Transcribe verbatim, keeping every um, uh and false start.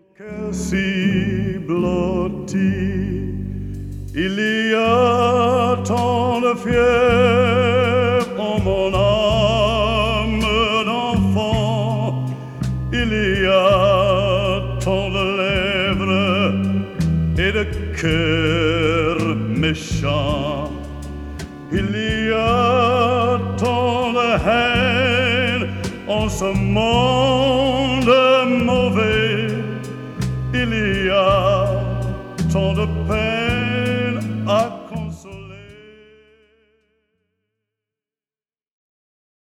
Cœur si blotti, il y a tant de fièvre en mon âme d'enfant, il y a tant de lèvres et de cœurs méchants, il y a tant de haine en ce monde mauvais. Il y a tant de peine à